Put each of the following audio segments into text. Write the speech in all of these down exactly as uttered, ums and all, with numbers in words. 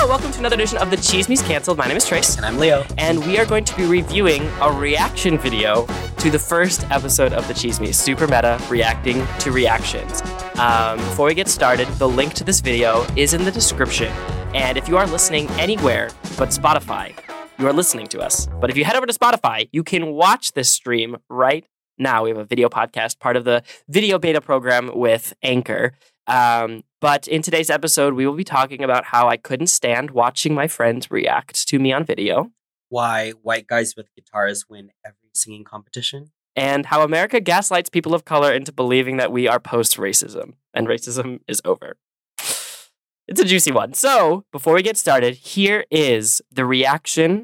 welcome to another edition of the Chismes Canceled. My name is Trace. And I'm Leo. And we are going to be reviewing a reaction video to the first episode of the Chismes, Super Meta Reacting to Reactions. Um, before we get started, the link to this video is in the description. And if you are listening anywhere but Spotify, you are listening to us. But if you head over to Spotify, you can watch this stream right now. We have a video podcast, part of the video beta program with Anchor. Um, but in today's episode, we will be talking about how I couldn't stand watching my friends react to me on video. Why white guys with guitars win every singing competition. And how America gaslights people of color into believing that we are post-racism. And racism is over. It's a juicy one. So, before we get started, here is the reaction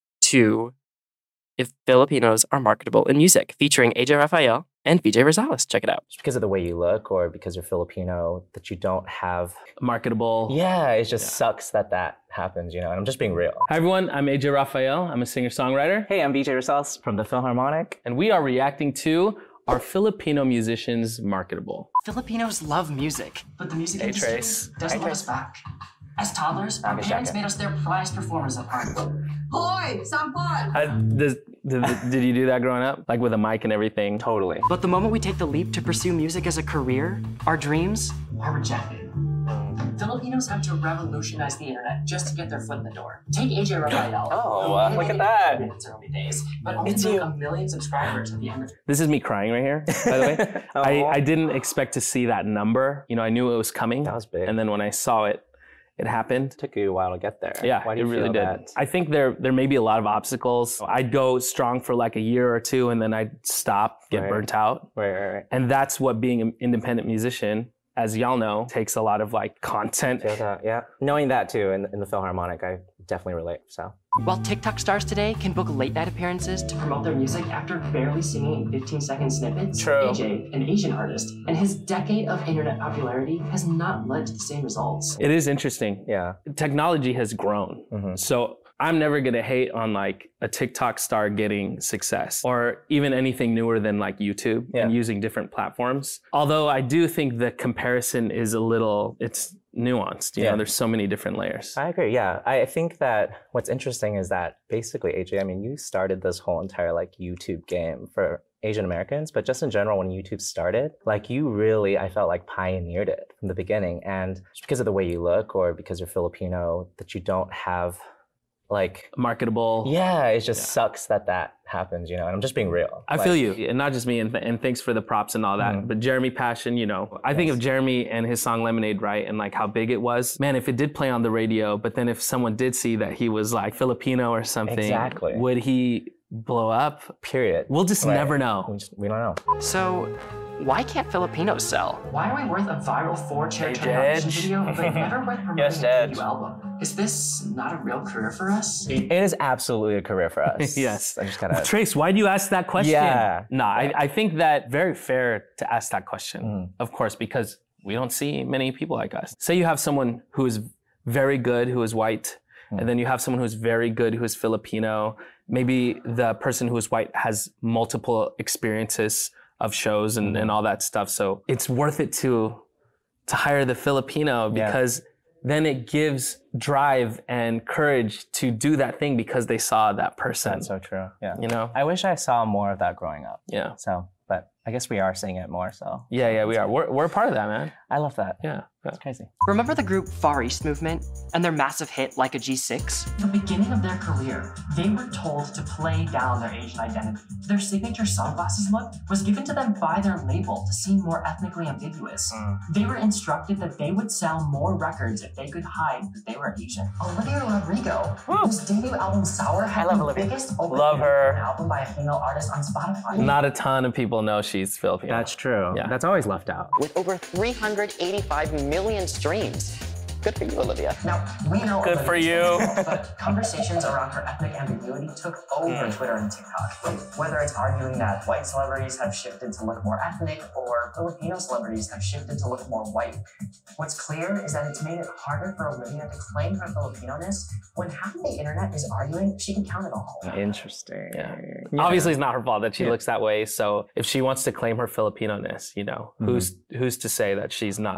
to If Filipinos Are Marketable in Music, featuring A J Rafael and V J Rosales. Check it out. Just because of the way you look or because you're Filipino, that you don't have... marketable. Yeah, it just Yeah. sucks that that happens, you know, and I'm just being real. Hi everyone, I'm A J Rafael. I'm a singer-songwriter. Hey, I'm V J Rosales from the Philharmonic. And we are reacting to Are Filipino Musicians Marketable? Filipinos love music, but the music Hey, industry Trace. doesn't Hey, love us back. As toddlers, our Okay, parents check it. made us their prized performers at heart. Hoy! Sampal! Uh, does, did, did you do that growing up? Like with a mic and everything? Totally. But the moment we take the leap to pursue music as a career, our dreams are rejected. Filipinos have to revolutionize the internet just to get their foot in the door. Take A J Rafael. Oh, uh, look at that. In its early days, but only It's broke you. a million subscribers at the end of it. This is me crying right here, by the way. Oh. I, I didn't expect to see that number. You know, I knew it was coming. That was big. And then when I saw it, it happened. Took you a while to get there. Yeah, Why do it you really feel did. that? I think there there may be a lot of obstacles. I'd go strong for like a year or two and then I'd stop, get Right. burnt out. Right, right, right. And that's what being an independent musician, as y'all know, takes a lot of like content. Feel that, yeah. Knowing that too, in, in the Philharmonic, I definitely relate, so. While TikTok stars today can book late night appearances to promote their music after barely singing in fifteen second snippets, True. A J, an Asian artist, and his decade of internet popularity has not led to the same results. It is interesting. Yeah. Technology has grown. Mhm. So I'm never gonna hate on like a TikTok star getting success or even anything newer than like YouTube Yeah. and using different platforms. Although I do think the comparison is a little, it's nuanced. You Yeah. know, there's so many different layers. I agree, yeah. I think that what's interesting is that basically, A J, I mean, you started this whole entire like YouTube game for Asian Americans, but just in general, when YouTube started, like you really, I felt like pioneered it from the beginning. And just because of the way you look or because you're Filipino, that you don't have like, Marketable. yeah, it just Yeah. sucks that that happens, you know, and I'm just being real. I Like, feel you, and not just me, and, th- and thanks for the props and all that. Mhm. But Jeremy Passion, you know, I think of Jeremy and his song Lemonade, right, and like how big it was. Man, if it did play on the radio, but then if someone did see that he was like Filipino or something, Exactly. would he blow up? Period. We'll just Right. never We, know. just, we don't know. So, why can't Filipinos sell? Why are we worth a viral four-chair Hey, television Jedge. video, but never worth promoting Yes, a Jedge. debut album? Is this not a real career for us? It is absolutely a career for us. Yes. I just gotta. Trace, why do you ask that question? Yeah. No, I, I think that very fair to ask that question, Mhm. of course, because we don't see many people like us. Say you have someone who is very good, who is white, Mm. and then you have someone who's very good, who is Filipino. Maybe the person who is white has multiple experiences of shows and, Mhm. and all that stuff. So it's worth it to to hire the Filipino Yeah. because then it gives drive and courage to do that thing because they saw that person. That's so true. Yeah. You know? I wish I saw more of that growing up. Yeah. So, but I guess we are seeing it more. So Yeah, yeah, we are. We're, we're a part of that, man. I love that. Yeah. yeah. It's crazy. Remember the group Far East Movement and their massive hit Like a G six? The beginning of their career, they were told to play down their Asian identity. Their signature sunglasses look was given to them by their label to seem more ethnically ambiguous. Mm. They were instructed that they would sell more records if they could hide that they were Asian. Olivia Rodrigo, whose debut album Sour had love the Olivia. biggest opening Love her. of an album by a female artist on Spotify. Not a ton of people know she's Filipino. That's true. Yeah. That's always left out. with over three hundred eighty-five million streams. Good for you, Olivia. Now, we know Good Olivia for you. but conversations around her ethnic ambiguity took over Twitter and TikTok. Whether it's arguing that white celebrities have shifted to look more ethnic or Filipino celebrities have shifted to look more white. What's clear is that it's made it harder for Olivia to claim her Filipino-ness when half of the internet is arguing she can count it all. Interesting. Yeah. Obviously, it's not her fault that she Yeah. looks that way. So if she wants to claim her Filipino-ness, you know, Mhm. who's who's to say that she's not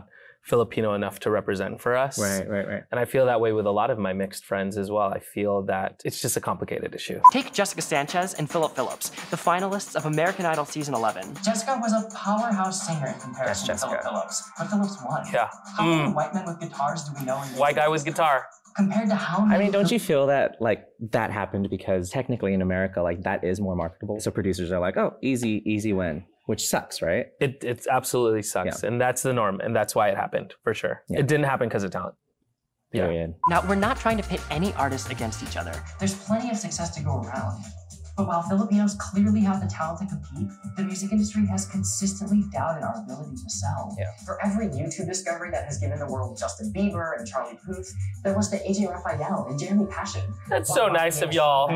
Filipino enough to represent for us. Right, right, right. And I feel that way with a lot of my mixed friends as well. I feel that it's just a complicated issue. Take Jessica Sanchez and Philip Phillips, the finalists of American Idol Season eleven. Jessica was a powerhouse singer in comparison to Jessica. Philip Phillips, but Phillips won. Yeah. How many Mm. white men with guitars do we know in White guy with guitar. Compared to how many... I mean, don't you feel that like that happened because technically in America, like that is more marketable. So producers are like, oh, easy, easy win, which sucks, right? It it absolutely sucks. Yeah. And that's the norm. And that's why it happened, for sure. Yeah. It didn't happen because of talent. Yeah. Period. Now, we're not trying to pit any artists against each other. There's plenty of success to go around. But while Filipinos clearly have the talent to compete, the music industry has consistently doubted our ability to sell. Yeah. For every YouTube discovery that has given the world Justin Bieber and Charlie Puth, there was the A J Raphael and Jeremy Passion. That's so nice of y'all.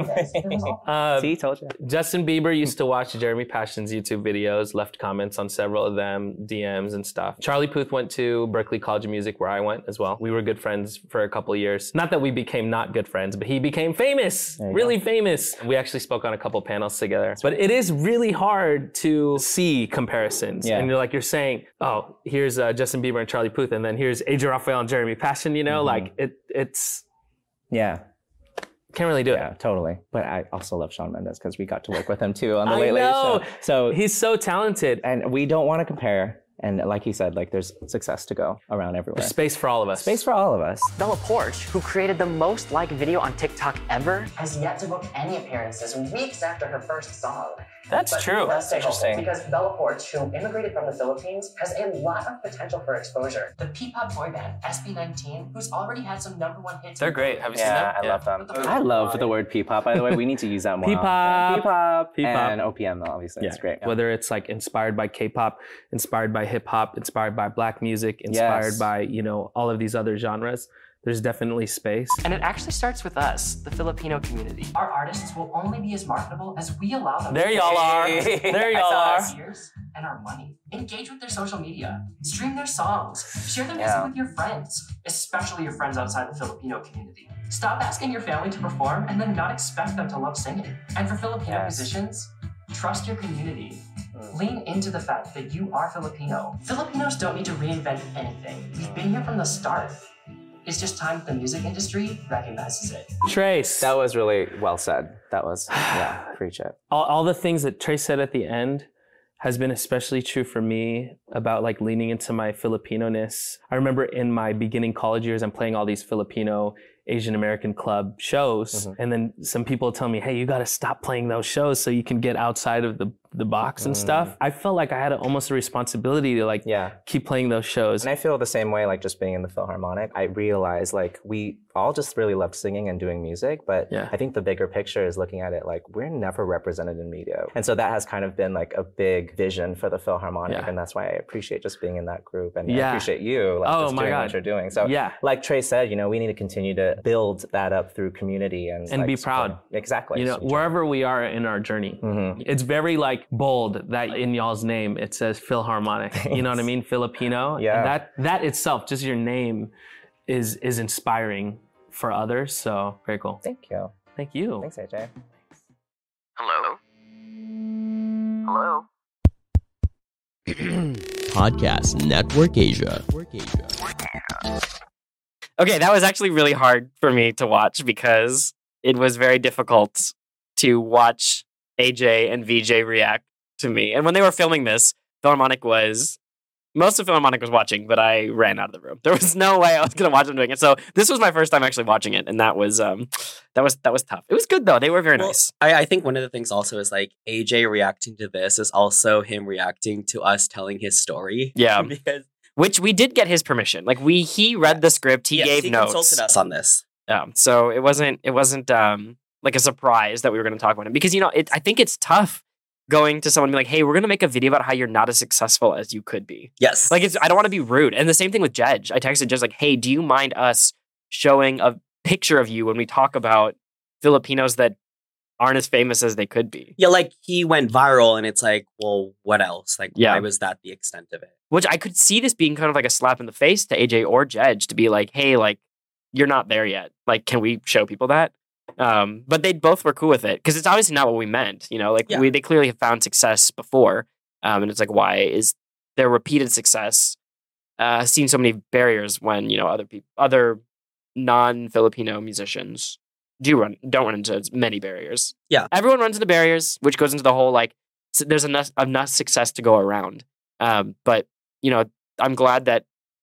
Uh, See, told you. Justin Bieber used to watch Jeremy Passion's YouTube videos, left comments on several of them, D Ms and stuff. Charlie Puth went to Berklee College of Music, where I went as well. We were good friends for a couple of years. Not that we became not good friends, but he became famous, There you really famous. We actually spoke on a couple panels together. But it is really hard to see comparisons. Yeah. And you're like, you're saying, oh, here's uh, Justin Bieber and Charlie Puth, and then here's A J Raphael and Jeremy Passion, you know? Mhm. Like, it, it's, Yeah. can't really do it. Yeah, totally. But I also love Shawn Mendes because we got to work with him too on the I Late Late know. Show. So He's so talented. and we don't want to compare. And like he said, like there's success to go around everywhere. There's space for all of us. Space for all of us. Bella Poarch, who created the most liked video on TikTok ever, has yet to book any appearances weeks after her first song. That's But true. let's stay Interesting. hopeful, because Bella Poarch, who immigrated from the Philippines, has a lot of potential for exposure. The P-pop boy band S B nineteen, who's already had some number one hits. They're great. Have you seen Yeah, them? I love them. Yeah. I love the word P-pop, by the way. We need to use that more. P-pop. often. P-pop. P-pop. And O P M, obviously. It's great. Yeah. Whether it's like inspired by K-pop, inspired by hip hop, inspired by black music, inspired Yes. by, you know, all of these other genres, there's definitely space. and it actually starts with us, the Filipino community. Our artists will only be as marketable as we allow them. There to y'all are. Hey. There I y'all saw are. us. Ears and our money. Engage with their social media. Stream their songs. Share their music Yeah. with your friends, especially your friends outside the Filipino community. Stop asking your family to perform and then not expect them to love singing. And for Filipino Yes. musicians, trust your community. Lean into the fact that you are Filipino. Filipinos don't need to reinvent anything. We've been here from the start. It's just time that the music industry recognizes it. Trace. That was really well said. That was, yeah, preach it. all, all the things that Trace said at the end has been especially true for me about like leaning into my Filipino-ness. I remember in my beginning college years, I'm playing all these Filipino Asian American club shows. Mm-hmm. And then some people tell me, hey, you got to stop playing those shows so you can get outside of the, the box and Mm. stuff. I felt like I had a, almost a responsibility to like Yeah. keep playing those shows. And I feel the same way, like just being in the Philharmonic. I realized like we all just really loved singing and doing music, but Yeah. I think the bigger picture is looking at it like we're never represented in media. And so that has kind of been like a big vision for the Philharmonic. Yeah. And that's why I appreciate just being in that group. And I Yeah. appreciate you like, Oh just my doing God. what you're doing. So Yeah. like Trey said, you know, we need to continue to build that up through community and, And like, be support- proud. Exactly. You know, wherever we are in our journey. Mhm. It's very like bold that in y'all's name it says Philharmonic. You know what I mean? Filipino. Yeah. And that that itself, just your name, is is inspiring for others. So very cool. Thank you. Thank you. Thanks, A J. Hello? Hello? Podcast Network Asia. Okay, that was actually really hard for me to watch because it was very difficult to watch A J and V J react to me. And when they were filming this, Philharmonic was, most of Philharmonic was watching, but I ran out of the room. There was no way I was going to watch them doing it. So this was my first time actually watching it, and that was um, that was that was tough. It was good though. They were very Well, nice. I, I think one of the things also is like A J reacting to this is also him reacting to us telling his story. Yeah. because Which we did get his permission. Like we, he read the script, he yes, gave he notes. consulted us on this. Um, so it wasn't it wasn't um like a surprise that we were going to talk about him because you know it. I think it's tough going to someone and be like, hey, we're going to make a video about how you're not as successful as you could be. Yes. Like it's I don't want to be rude. And the same thing with Jedge. I texted Jedge like, hey, do you mind us showing a picture of you when we talk about Filipinos that aren't as famous as they could be? yeah, like he went viral and it's like, well, what else? Like, Yeah. why was that the extent of it? Which I could see this being kind of like a slap in the face to A J or Jedge to be like, hey, like you're not there yet. Like, can we show people that? Um, but they both were cool with it because it's obviously not what we meant. You know, like Yeah. we they clearly have found success before, um, and it's like, why is their repeated success uh, seen so many barriers when, you know, other people, other non-Filipino musicians do run, don't run into as many barriers. Yeah. Everyone runs into barriers, which goes into the whole, like, so there's enough, enough success to go around. Um, but, you know, I'm glad that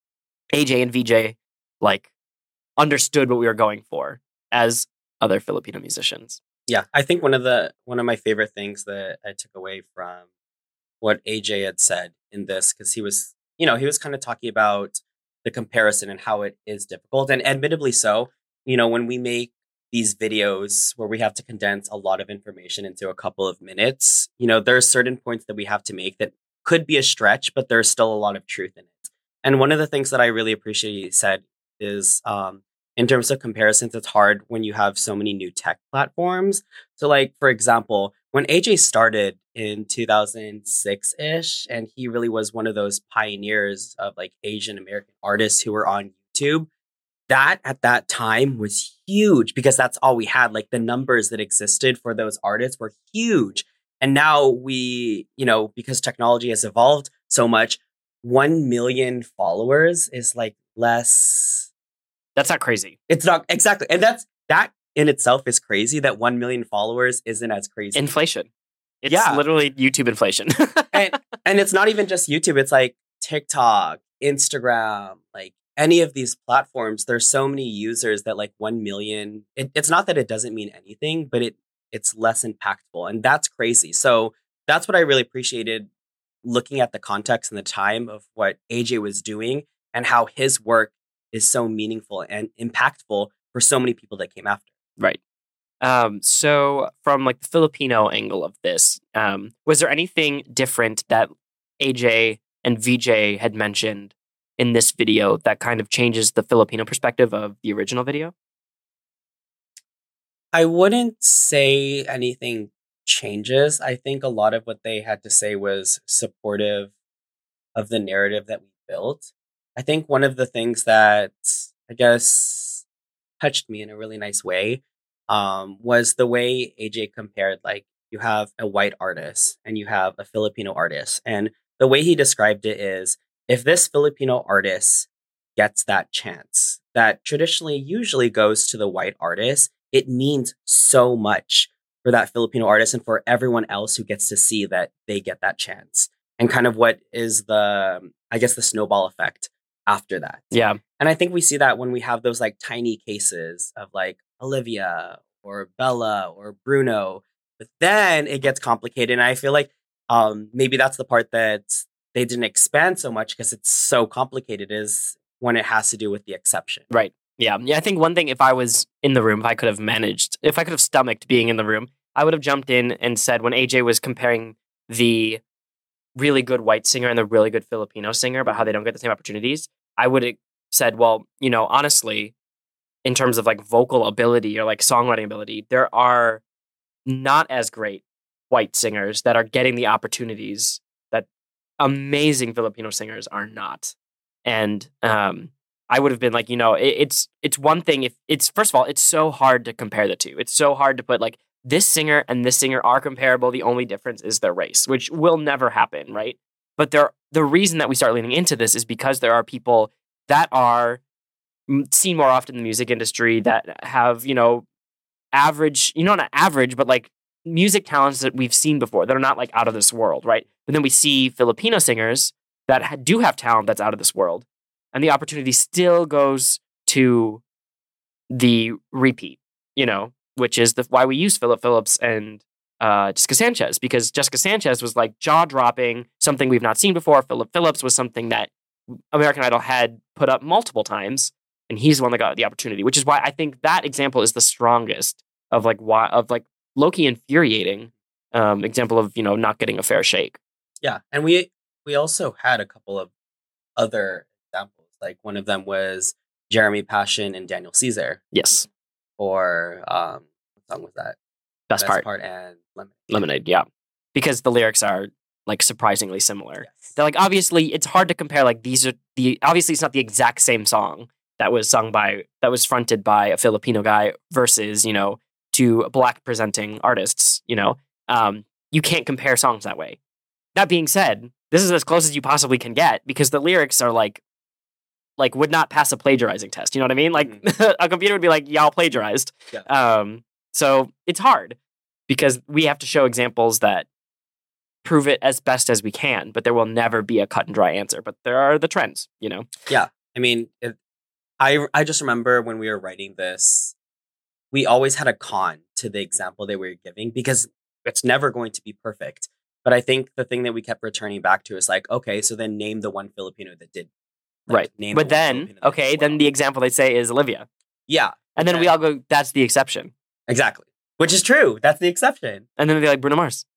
A J and V J, like, understood what we were going for as other Filipino musicians. Yeah, I think one of the one of my favorite things that I took away from what A J had said in this, because he was, you know, he was kind of talking about the comparison and how it is difficult, and admittedly so. You know, when we make these videos where we have to condense a lot of information into a couple of minutes, you know, there are certain points that we have to make that could be a stretch, but there's still a lot of truth in it. And one of the things that I really appreciate he said is, um, in terms of comparisons, it's hard when you have so many new tech platforms. So, like, for example, when A J started in two thousand six-ish, and he really was one of those pioneers of, like, Asian American artists who were on YouTube, that at that time was huge because that's all we had. Like, the numbers that existed for those artists were huge. And now we, you know, because technology has evolved so much, one million followers is, like, less... That's not crazy. It's not exactly. And that's that in itself is crazy that one million followers isn't as crazy. Inflation. It's Yeah. literally YouTube inflation. and and it's not even just YouTube. It's like TikTok, Instagram, like any of these platforms. There's so many users that like one million. It, it's not that it doesn't mean anything, but it it's less impactful. And that's crazy. So that's what I really appreciated looking at the context and the time of what A J was doing and how his work is so meaningful and impactful for so many people that came after. Right. Um, so from like the Filipino angle of this, um, was there anything different that A J and V J had mentioned in this video that kind of changes the Filipino perspective of the original video? I wouldn't say anything changes. I think a lot of what they had to say was supportive of the narrative that we built. I think one of the things that I guess touched me in a really nice way um, was the way A J compared, like, you have a white artist and you have a Filipino artist. And the way he described it is, if this Filipino artist gets that chance that traditionally usually goes to the white artist, it means so much for that Filipino artist and for everyone else who gets to see that they get that chance. And kind of what is the, I guess, the snowball effect after that. Yeah. And I think we see that when we have those like tiny cases of like Olivia or Bella or Bruno, but then it gets complicated. And I feel like um, maybe that's the part that they didn't expand so much because it's so complicated, is when it has to do with the exception. Right. Yeah. Yeah. I think one thing, if I was in the room, if I could have managed, if I could have stomached being in the room, I would have jumped in and said, when A J was comparing the really good white singer and the really good Filipino singer about how they don't get the same opportunities, I would have said, well, you know, honestly, in terms of like vocal ability or like songwriting ability, there are not as great white singers that are getting the opportunities that amazing Filipino singers are not. And um, I would have been like, you know, it, it's it's one thing if it's, first of all, it's so hard to compare the two. It's so hard to put like, this singer and this singer are comparable. The only difference is their race, which will never happen, right? But there, the reason that we start leaning into this is because there are people that are seen more often in the music industry that have, you know, average, you know, not average, but like music talents that we've seen before that are not like out of this world, right? But then we see Filipino singers that ha- do have talent that's out of this world. And the opportunity still goes to the repeat, you know, which is the, why we use Philip Phillips and uh, Jessica Sanchez, because Jessica Sanchez was like jaw-dropping, something we've not seen before. Philip Phillips was something that American Idol had put up multiple times, and he's the one that got the opportunity, which is why I think that example is the strongest of like why of like low-key infuriating um, example of, you know, not getting a fair shake. Yeah, and we we also had a couple of other examples. Like one of them was Jeremy Passion and Daniel Caesar. Yes. Or um, what song was that? Best, Best part. part and Lemonade. Lemonade, yeah. Because the lyrics are like surprisingly similar. Yes. They're like, obviously it's hard to compare, like these are the, obviously it's not the exact same song that was sung by, that was fronted by a Filipino guy versus, you know, two black presenting artists, you know. Um, you can't compare songs that way. That being said, this is as close as you possibly can get because the lyrics are like like would not pass a plagiarizing test. You know what I mean? Like mm-hmm. a computer would be like, y'all plagiarized. Yeah. Um, so it's hard because we have to show examples that prove it as best as we can, but there will never be a cut and dry answer. But there are the trends, you know? Yeah. I mean, it, I, I just remember when we were writing this, we always had a con to the example that we were giving because it's never going to be perfect. But I think the thing that we kept returning back to is like, okay, so then name the one Filipino that did. Like, right. Name but the then, okay, then the example they say is Olivia. Yeah. And then okay. we all go, that's the exception. Exactly. Which is true. That's the exception. And then they're like, Bruno Mars.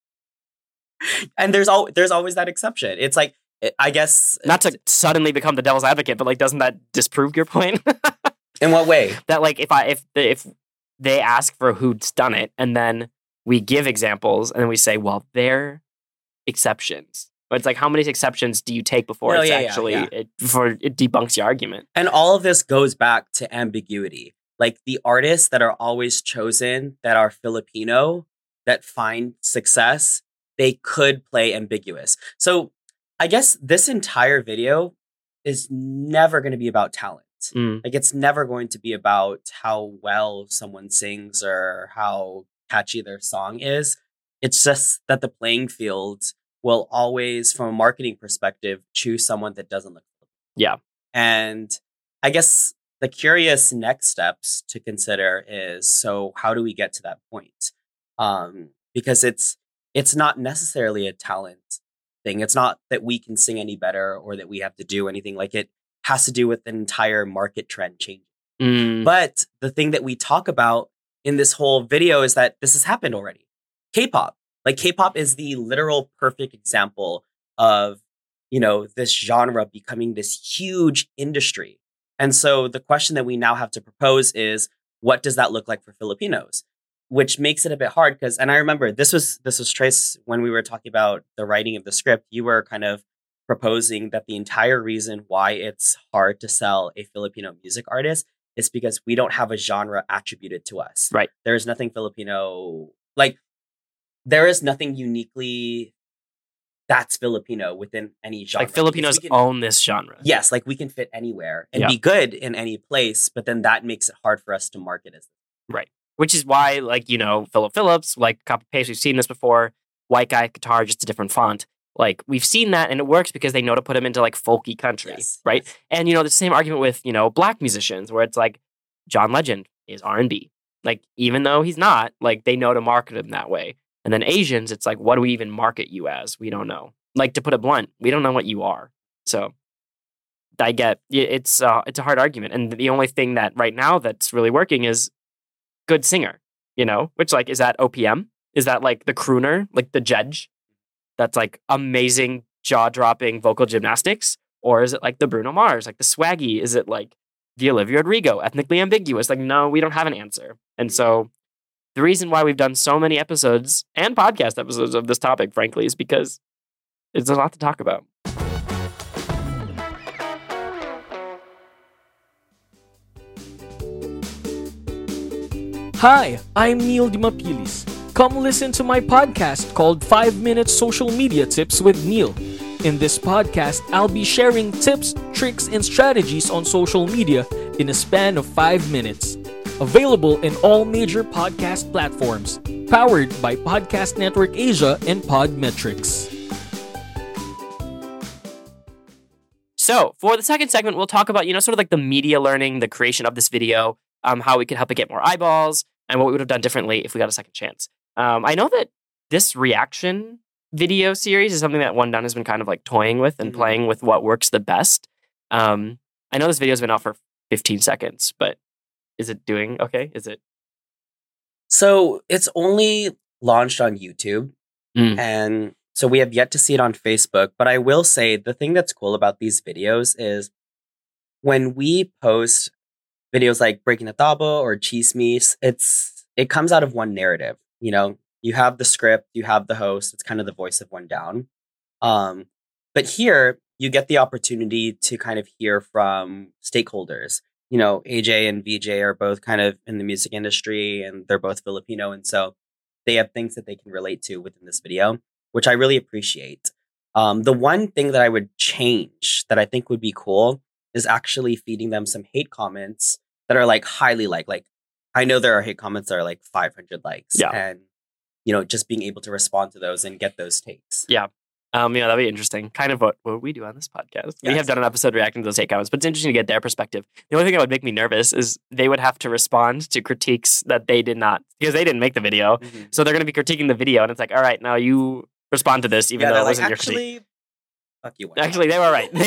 And there's al- there's always that exception. It's like, I guess... Not to suddenly become the devil's advocate, but like, doesn't that disprove your point? In what way? That like, if I if if they ask for who's done it, and then we give examples, and then we say, well, they're exceptions. But it's like, how many exceptions do you take before no, it's yeah, actually yeah, yeah. It, before it debunks your argument? And all of this goes back to ambiguity. Like the artists that are always chosen that are Filipino that find success, they could play ambiguous. So I guess this entire video is never going to be about talent. Mm. Like it's never going to be about how well someone sings or how catchy their song is. It's just that the playing field will always, from a marketing perspective, choose someone that doesn't look good. Yeah. And I guess the curious next steps to consider is, so how do we get to that point? Um, because it's it's not necessarily a talent thing. It's not that we can sing any better or that we have to do anything. Like it has to do with an entire market trend change. Mm. But the thing that we talk about in this whole video is that this has happened already. K-pop. Like K-pop is the literal perfect example of, you know, this genre becoming this huge industry. And so the question that we now have to propose is, what does that look like for Filipinos? Which makes it a bit hard because, and I remember this was, this was Trace when we were talking about the writing of the script, you were kind of proposing that the entire reason why it's hard to sell a Filipino music artist is because we don't have a genre attributed to us. Right. There's nothing Filipino, like there is nothing uniquely that's Filipino within any genre. Like Filipinos can own this genre. Yes, like we can fit anywhere and yeah. be good in any place, but then that makes it hard for us to market as. Right. Which is why, like, you know, Philip Phillips, like copy paste, we've seen this before. White guy guitar, just a different font. Like, we've seen that, and it works because they know to put him into, like, folky country, yes, right? Yes. And, you know, the same argument with, you know, black musicians, where it's like, John Legend is R and B. Like, even though he's not, like, they know to market him that way. And then Asians, it's like, what do we even market you as? We don't know. Like, to put it blunt, we don't know what you are. So, I get, it's, uh, it's a hard argument. And the only thing that right now that's really working is good singer, you know, which like, is that O P M? Is that like the crooner, like the judge? That's like amazing jaw-dropping vocal gymnastics? Or is it like the Bruno Mars, like the swaggy? Is it like the Olivia Rodrigo, ethnically ambiguous? Like, no, we don't have an answer. And so the reason why we've done so many episodes and podcast episodes of this topic, frankly, is because it's a lot to talk about. Hi, I'm Neil Dimapilis. Come listen to my podcast called five minutes Social Media Tips with Neil. In this podcast, I'll be sharing tips, tricks, and strategies on social media in a span of five minutes. Available in all major podcast platforms. Powered by Podcast Network Asia and Podmetrics. So, for the second segment, we'll talk about, you know, sort of like the media learning, the creation of this video, um, how we could help it get more eyeballs, and what we would have done differently if we got a second chance. Um, I know that this reaction video series is something that One Done has been kind of like toying with and mm-hmm. playing with what works the best. Um, I know this video's been out for fifteen seconds, but is it doing okay? Is it? So it's only launched on YouTube, mm. and so we have yet to see it on Facebook. But I will say the thing that's cool about these videos is when we post videos like Breaking the Tabo or Chismis, it's it comes out of one narrative. You know, you have the script, you have the host. It's kind of the voice of One Down. Um, but here you get the opportunity to kind of hear from stakeholders. You know, A J and V J are both kind of in the music industry, and they're both Filipino, and so they have things that they can relate to within this video, which I really appreciate. Um, the one thing that I would change that I think would be cool is actually feeding them some hate comments that are like highly liked. Like, I know there are hate comments that are like five hundred likes. Yeah. And, you know, just being able to respond to those and get those takes. Yeah. Um, yeah, that'd be interesting. Kind of what, what we do on this podcast. We Yes. have done an episode reacting to those hate comments, but it's interesting to get their perspective. The only thing that would make me nervous is they would have to respond to critiques that they did not, because they didn't make the video. Mhm. So they're going to be critiquing the video, and it's like, all right, now you respond to this, even Yeah, though they're it like, wasn't your critique. actually, fuck you. Actually, they were right. They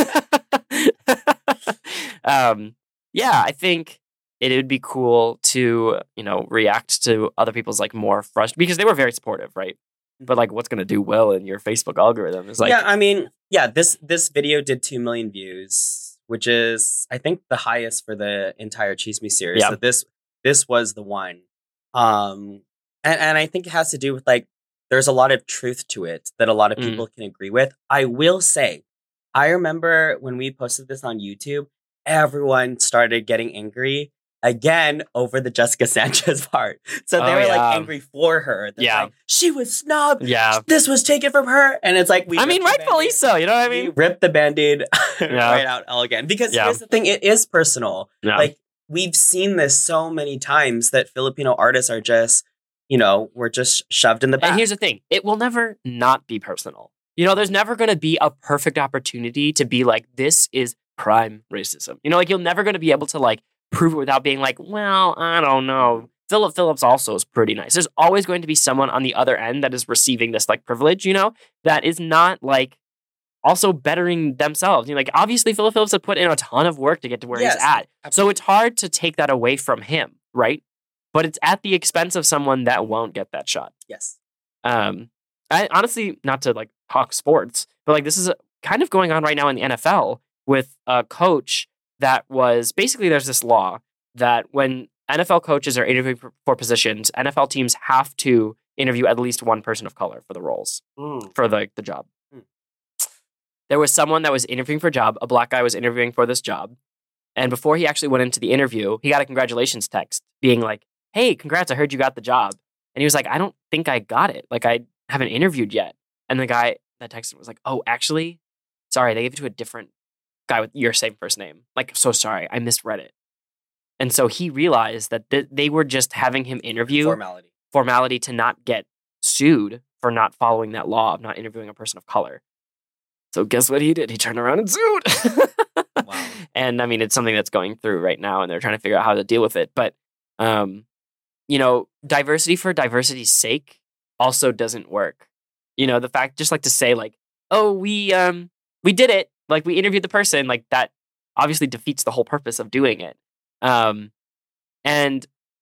were right. um, yeah, I think it would be cool to, you know, react to other people's like more frustrated, because they were very supportive, right? But like, what's going to do well in your Facebook algorithm is like, yeah, I mean, yeah, this this video did two million views, which is, I think, the highest for the entire Cheese Me series. Yeah. So this this was the one. Um, and, and I think it has to do with, like, there's a lot of truth to it that a lot of Mm. people can agree with. I will say, I remember when we posted this on YouTube, everyone started getting angry again over the Jessica Sanchez part. So they Oh, were yeah. like angry for her. They're Yeah. like, she was snubbed. yeah. This was taken from her. And it's like, we I mean, ripped the rightfully Band-Aid- so. You know what I we mean? ripped the Band-Aid Yeah. right out all again. Because Yeah. here's the thing, it is personal. Yeah. Like, we've seen this so many times that Filipino artists are just, you know, we're just shoved in the back. And here's the thing, it will never not be personal. You know, there's never going to be a perfect opportunity to be like, this is prime racism. You know, like, you're never going to be able to like prove it without being like, well, I don't know. Philip Phillips also is pretty nice. There's always going to be someone on the other end that is receiving this like privilege, you know, that is not like also bettering themselves. You know, like, obviously Philip Phillips had put in a ton of work to get to where Yes, he's at. So absolutely. it's hard to take that away from him, right? But it's at the expense of someone that won't get that shot. Yes. Um, I honestly, not to like talk sports, but like, this is kind of going on right now in the N F L with a coach that was basically, there's this law that when N F L coaches are interviewing for, for positions, N F L teams have to interview at least one person of color for the roles, Mm. for the, the job. Hmm. There was someone that was interviewing for a job, a black guy was interviewing for this job. And before he actually went into the interview, he got a congratulations text being like, hey, congrats, I heard you got the job. And he was like, I don't think I got it. Like, I haven't interviewed yet. And the guy that texted was like, oh, actually, sorry, they gave it to a different guy with your same first name. Like, so sorry, I misread it. And so he realized that th- they were just having him interview Formality. formality to not get sued for not following that law of not interviewing a person of color. So guess what he did? He turned around and sued. Wow. And I mean, it's something that's going through right now, and they're trying to figure out how to deal with it. But, um, you know, diversity for diversity's sake also doesn't work. You know, the fact, just like to say like, oh, we um we did it, like we interviewed the person, like that obviously defeats the whole purpose of doing it. Um, and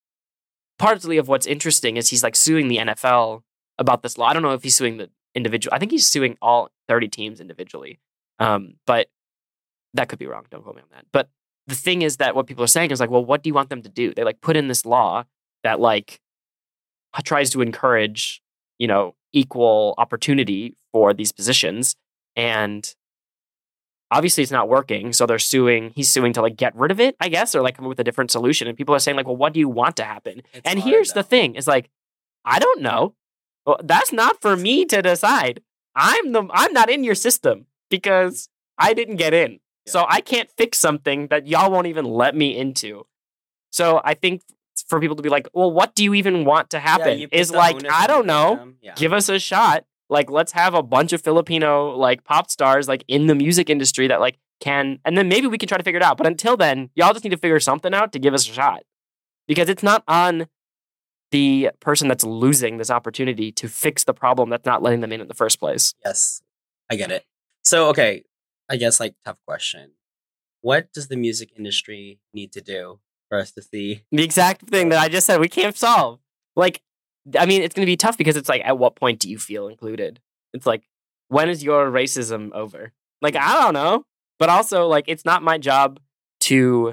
partly of what's interesting is he's like suing the N F L about this law. I don't know if he's suing the individual. I think he's suing all thirty teams individually. Um, but that could be wrong. Don't quote me on that. But the thing is that what people are saying is like, well, what do you want them to do? They like put in this law that like tries to encourage, you know, equal opportunity for these positions. And obviously it's not working. So they're suing, he's suing to like get rid of it, I guess, or like come up with a different solution. And people are saying like, well, what do you want to happen? It's and hard, here's though. the thing, it's like, I don't know. Well, that's not for me to decide. I'm the I'm not in your system because I didn't get in. Yeah. So I can't fix something that y'all won't even let me into. So I think for people to be like, well, what do you even want to happen? you put Is the like, onus I on don't the know. victim. Yeah. Give us a shot. Like, let's have a bunch of Filipino like pop stars like in the music industry that like can, and then maybe we can try to figure it out. But until then, y'all just need to figure something out to give us a shot, because it's not on the person that's losing this opportunity to fix the problem that's not letting them in in the first place. Yes, I get it. So, okay, I guess like tough question. What does the music industry need to do for us to see? The exact thing that I just said we can't solve. Like, I mean, it's going to be tough because it's like, at what point do you feel included? It's like, when is your racism over? Like, I don't know. But also, like, it's not my job to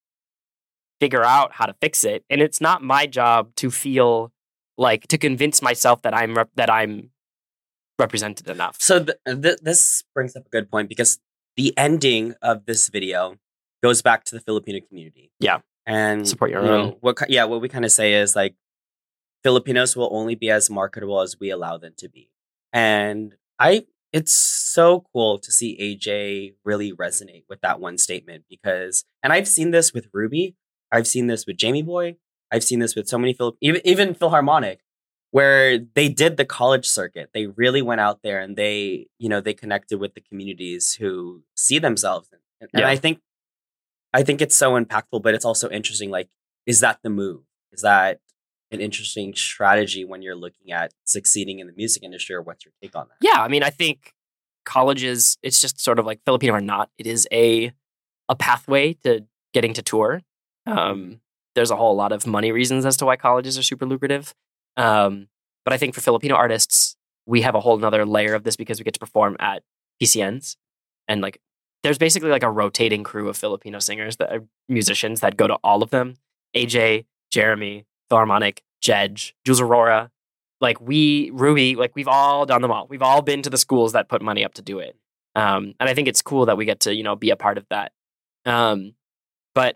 figure out how to fix it, and it's not my job to feel like to convince myself that I'm rep- that I'm represented enough. So th- th- this brings up a good point, because the ending of this video goes back to the Filipino community. Yeah. And Support your you know, own. what ki- yeah, what we kind of say is like, Filipinos will only be as marketable as we allow them to be. And I it's so cool to see A J really resonate with that one statement because, and I've seen this with Ruby, I've seen this with Jamie Boy, I've seen this with so many Phil, even even Philharmonic, where they did the college circuit. They really went out there and they, you know, they connected with the communities who see themselves in. And, Yeah. and I think, I think it's so impactful, but it's also interesting. Like, is that the move? Is that an interesting strategy when you're looking at succeeding in the music industry, or what's your take on that? Yeah, I mean, I think colleges, it's just sort of like Filipino or not, it is a a pathway to getting to tour. Um, there's a whole lot of money reasons as to why colleges are super lucrative. Um, but I think for Filipino artists, we have a whole nother layer of this because we get to perform at P C Ns. And like, there's basically like a rotating crew of Filipino singers that are musicians that go to all of them. A J, Jeremy, Philharmonic, Jedge, Jules Aurora. Like we, Ruby, like we've all done them all. We've all been to the schools that put money up to do it. Um, and I think it's cool that we get to, you know, be a part of that. Um, but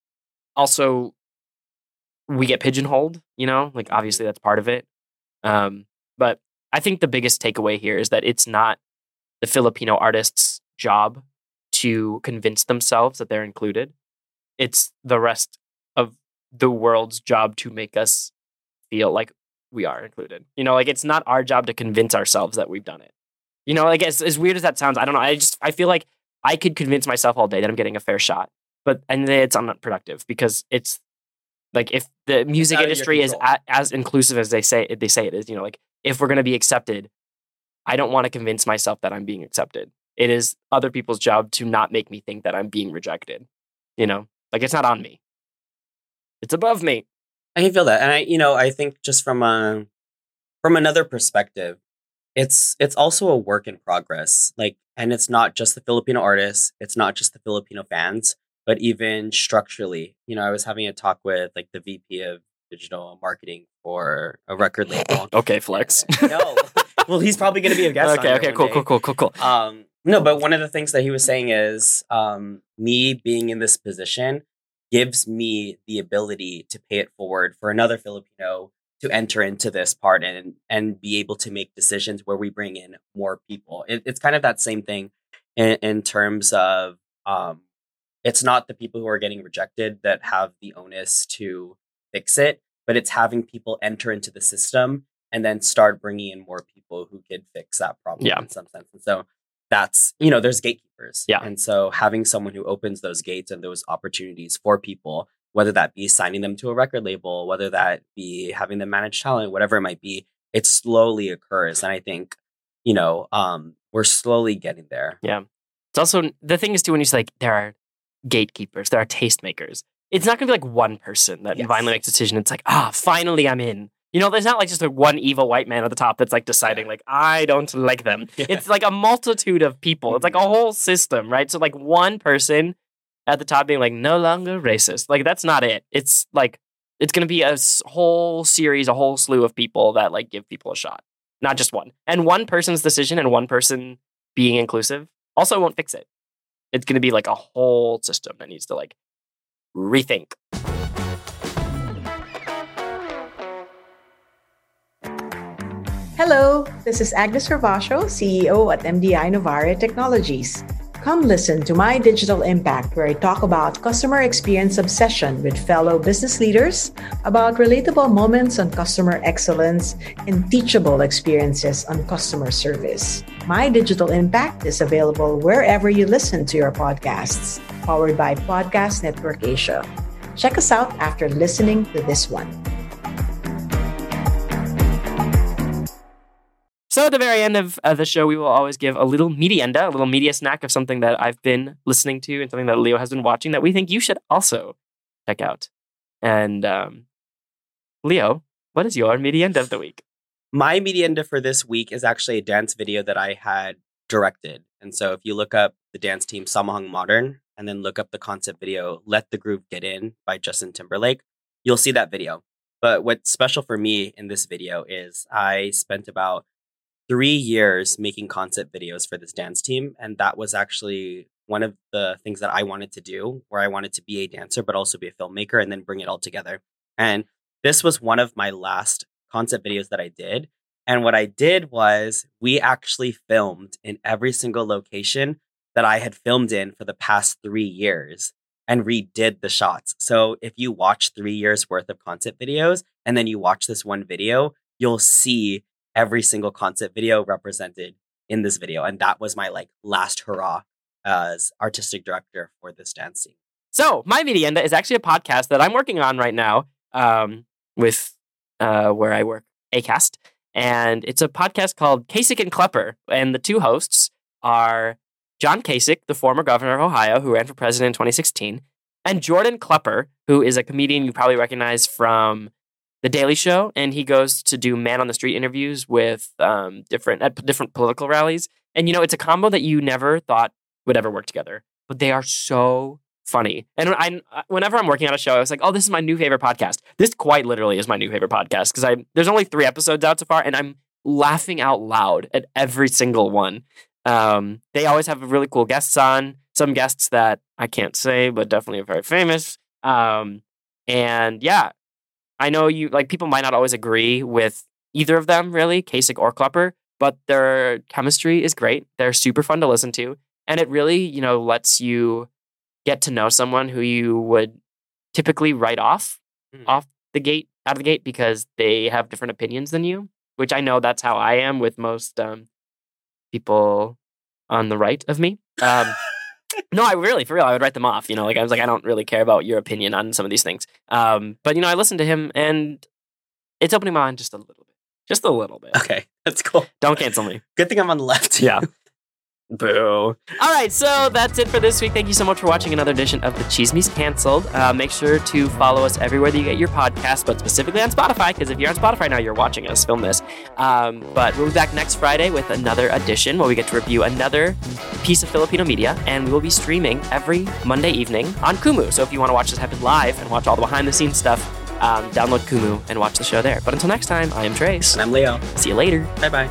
also we get pigeonholed, you know, like obviously that's part of it. Um, but I think the biggest takeaway here is that it's not the Filipino artists' job to convince themselves that they're included. It's the rest of the world's job to make us feel like we are included. You know, like it's not our job to convince ourselves that we've done it. You know, like as, as weird as that sounds, I don't know. I just, I feel like I could convince myself all day that I'm getting a fair shot, but, and then it's unproductive because it's like, if the music out of your industry is control. a, as inclusive as they say, they say it is, you know, like if we're going to be accepted, I don't want to convince myself that I'm being accepted. It is other people's job to not make me think that I'm being rejected. You know, like it's not on me. It's above me. I can feel that. And I, you know, I think just from a, from another perspective, it's, it's also a work in progress. Like, and it's not just the Filipino artists. It's not just the Filipino fans, but even structurally, you know, I was having a talk with like the V P of digital marketing for a record label. Okay, flex. No. Well, he's probably going to be a guest. Okay, on okay, here cool, one cool, day. cool, cool, cool. Um, no, but one of the things that he was saying is um, me being in this position gives me the ability to pay it forward for another Filipino to enter into this part and and be able to make decisions where we bring in more people. It, it's kind of that same thing in, in terms of um, it's not the people who are getting rejected that have the onus to fix it, but it's having people enter into the system and then start bringing in more people who could fix that problem Yeah. in some sense. And so that's, you know, there's gatekeepers. Yeah. And so having someone who opens those gates and those opportunities for people, whether that be signing them to a record label, whether that be having them manage talent, whatever it might be, it slowly occurs. And I think, you know, um, we're slowly getting there. Yeah. It's also, the thing is too, when you say like, there are gatekeepers, there are tastemakers. It's not going to be like one person that Yes. finally makes a decision. It's like, ah, finally I'm in. You know, there's not like just like one evil white man at the top that's like deciding like, I don't like them. Yeah. It's like a multitude of people. It's like a whole system, right? So like one person at the top being like, no longer racist. Like that's not it. It's like, it's going to be a s- whole series, a whole slew of people that like give people a shot. Not just one. And one person's decision and one person being inclusive also won't fix it. It's going to be like a whole system that needs to like rethink. Hello, this is Agnes Ravasio, C E O at M D I Novare Technologies. Come listen to My Digital Impact, where I talk about customer experience obsession with fellow business leaders, about relatable moments on customer excellence, and teachable experiences on customer service. My Digital Impact is available wherever you listen to your podcasts, powered by Podcast Network Asia. Check us out after listening to this one. So at the very end of uh, the show, we will always give a little medienda, a little media snack of something that I've been listening to and something that Leo has been watching that we think you should also check out. And um, Leo, what is your medienda of the week? My medienda for this week is actually a dance video that I had directed. And so if you look up the dance team Samahang Modern and then look up the concept video, Let the Groove Get In by Justin Timberlake, you'll see that video. But what's special for me in this video is I spent about three years making concept videos for this dance team. And that was actually one of the things that I wanted to do, where I wanted to be a dancer, but also be a filmmaker and then bring it all together. And this was one of my last concept videos that I did. And what I did was we actually filmed in every single location that I had filmed in for the past three years and redid the shots. So if you watch three years worth of concept videos and then you watch this one video, you'll see every single concept video represented in this video. And that was my like last hurrah as artistic director for this dance scene. So My Merienda is actually a podcast that I'm working on right now um, with uh, where I work, Acast. And it's a podcast called Kasich and Klepper. And the two hosts are John Kasich, the former governor of Ohio, who ran for president in twenty sixteen, and Jordan Klepper, who is a comedian you probably recognize from The Daily Show. And he goes to do man on the street interviews with um, different at different political rallies. And, you know, it's a combo that you never thought would ever work together. But they are so funny. And I, whenever I'm working on a show, I was like, oh, this is my new favorite podcast. This quite literally is my new favorite podcast because I there's only three episodes out so far, and I'm laughing out loud at every single one. Um, they always have really cool guests on, some guests that I can't say, but definitely are very famous. Um, and yeah, I know you like people might not always agree with either of them, really, Kasich or Klepper, but their chemistry is great. They're super fun to listen to, and it really, you know, lets you get to know someone who you would typically write off mm. off the gate, out of the gate, because they have different opinions than you, which I know that's how I am with most um, people on the right of me. Um, no, I really, for real, I would write them off. You know, like I was like, I don't really care about your opinion on some of these things. Um, but, you know, I listened to him and it's opening my mind just a little bit. Just a little bit. Okay, that's cool. Don't cancel me. Good thing I'm on the left. Yeah. Boo. All right, so that's it for this week. Thank you so much for watching another edition of The Chismes Canceled. Uh, make sure to follow us everywhere that you get your podcast, but specifically on Spotify, because if you're on Spotify now, you're watching us film this. Um, but we'll be back next Friday with another edition where we get to review another piece of Filipino media, and we will be streaming every Monday evening on Kumu. So if you want to watch this happen live and watch all the behind-the-scenes stuff, um, download Kumu and watch the show there. But until next time, I am Trace. And I'm Leo. See you later. Bye-bye.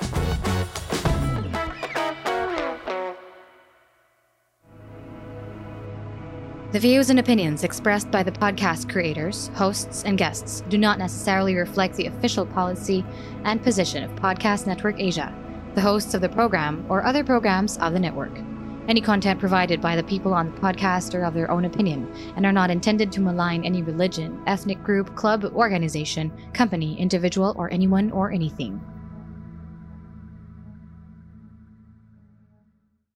The views and opinions expressed by the podcast creators, hosts, and guests do not necessarily reflect the official policy and position of Podcast Network Asia, the hosts of the program, or other programs of the network. Any content provided by the people on the podcast are of their own opinion and are not intended to malign any religion, ethnic group, club, organization, company, individual, or anyone or anything.